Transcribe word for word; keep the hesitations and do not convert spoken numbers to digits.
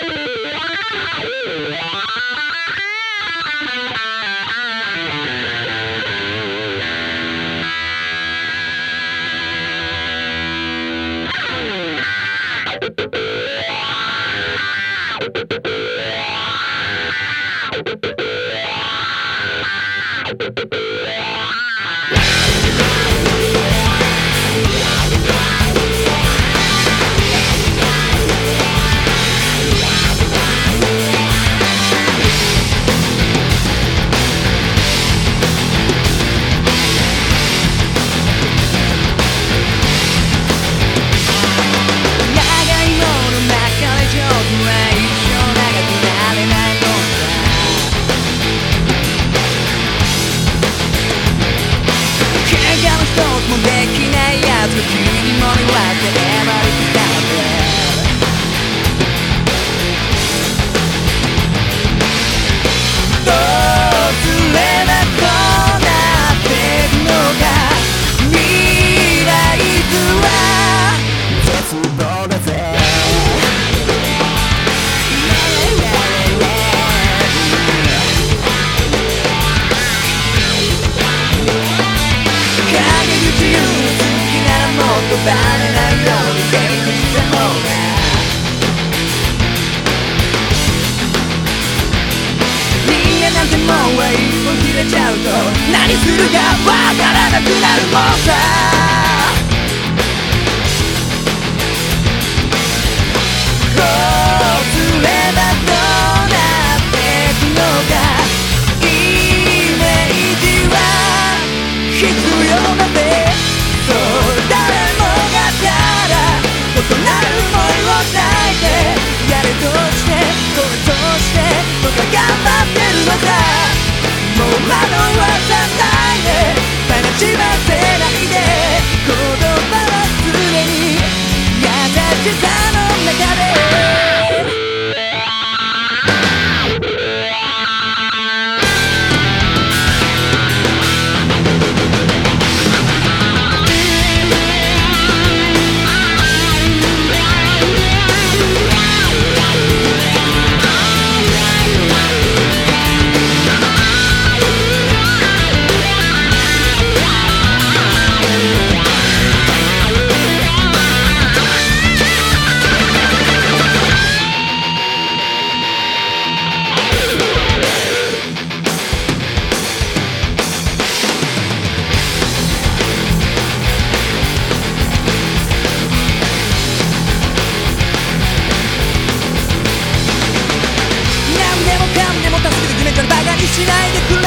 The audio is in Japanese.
バレないように元気した方が人間なんてもんは一歩切れちゃうと何するかわからなくなるもんさこうすればどうなってくのかイメージは必要だぜそう誰もがただ異なる想いを抱いてやれとしてこれとして僕は頑張ってるのさもう惑わさないで悲しませないで言葉は常に優しさの中でしないでくれ